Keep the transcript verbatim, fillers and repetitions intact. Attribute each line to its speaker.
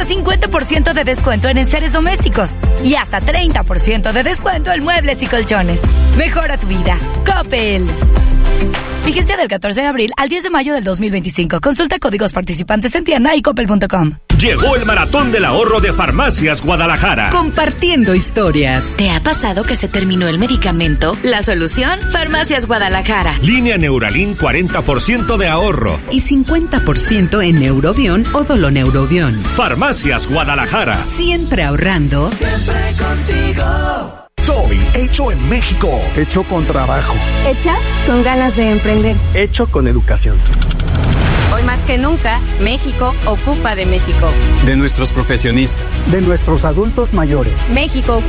Speaker 1: hasta cincuenta por ciento de descuento en enseres domésticos y hasta treinta por ciento de descuento en muebles y colchones. Mejora tu vida. Coppel. Vigencia del catorce de abril al diez de mayo del dos mil veinticinco. Consulta códigos participantes en tienda y coppel punto com.
Speaker 2: Llegó el maratón del ahorro de Farmacias Guadalajara.
Speaker 3: Compartiendo historias.
Speaker 4: ¿Te ha pasado que se terminó el medicamento? La solución, Farmacias Guadalajara.
Speaker 2: Línea Neuralin, cuarenta por ciento de ahorro.
Speaker 3: Y cincuenta por ciento en Neurobión o Doloneurobión.
Speaker 2: Farmacias Guadalajara.
Speaker 3: Siempre ahorrando.
Speaker 5: Siempre contigo.
Speaker 6: Soy hecho en México.
Speaker 7: Hecho con trabajo.
Speaker 8: Hecha con ganas de emprender.
Speaker 7: Hecho con educación.
Speaker 8: Hoy más que nunca, México ocupa de México.
Speaker 7: De nuestros profesionistas.
Speaker 9: De nuestros adultos mayores.
Speaker 8: México